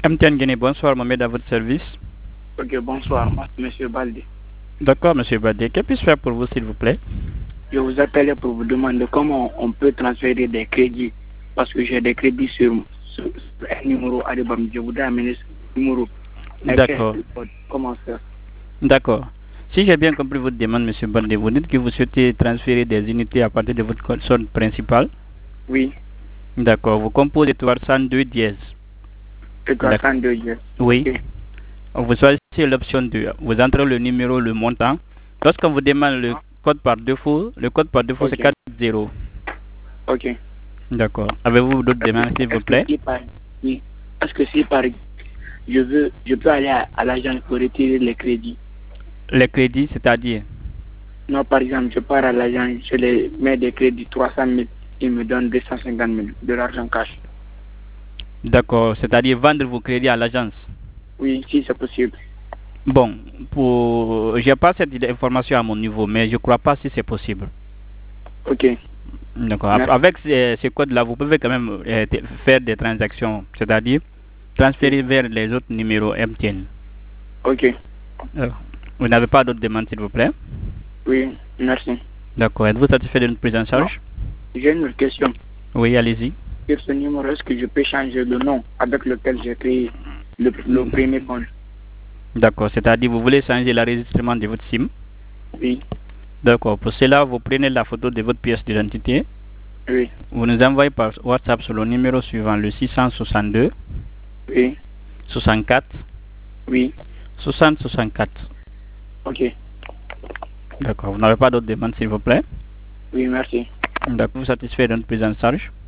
MTN Guinée, bonsoir, Mohamed à votre service. Ok, bonsoir, monsieur Baldi. D'accord, monsieur Badé. Que puis-je faire pour vous, s'il vous plaît? Je vous appelle pour vous demander comment on peut transférer des crédits parce que j'ai des crédits sur un numéro Adebam. Je voudrais amener ce numéro. D'accord. Comment faire? D'accord. Si j'ai bien compris votre demande, monsieur Badé, vous dites que vous souhaitez transférer des unités à partir de votre console principale. Oui, D'accord. Vous composez 302 dièse. c'est D'accord. 302 yeux. Oui. Ok, Vous choisissez l'option 2. Vous entrez le numéro, le montant. Lorsqu'on vous demande le code par défaut c'est ok, 40. ok. D'accord. Avez-vous d'autres demandes, s'il vous Est-ce que plaît? si par, oui, est-ce que si par, je peux aller à l'agence pour retirer les crédits? Les crédits, c'est-à-dire? Non, par exemple, je pars à l'agence, je les mets des crédits 300 000, ils me donnent 250 000 de l'argent cash. D'accord. C'est-à-dire vendre vos crédits à l'agence. Oui, si c'est possible. Bon, j'ai pas cette information à mon niveau, mais je crois pas si c'est possible. Ok, D'accord. merci. Avec ces codes-là, vous pouvez quand même faire des transactions, c'est-à-dire transférer vers les autres numéros MTN. Ok, Euh, Vous n'avez pas d'autres demandes, s'il vous plaît? oui, merci. D'accord. Êtes-vous satisfait de notre prise en Non, charge? j'ai une autre question. Oui, allez-y. Sur ce numéro, est-ce que je peux changer le nom avec lequel j'ai créé le premier compte? D'accord. C'est-à-dire vous voulez changer l'enregistrement de votre SIM? Oui, D'accord. Pour cela, vous prenez la photo de votre pièce d'identité. oui, Vous nous envoyez par WhatsApp sur le numéro suivant, le 662 oui, 64 oui. 60 64. Ok, D'accord. Vous n'avez pas d'autres demandes, s'il vous plaît? oui, merci. D'accord. Vous satisfait de notre prise en charge?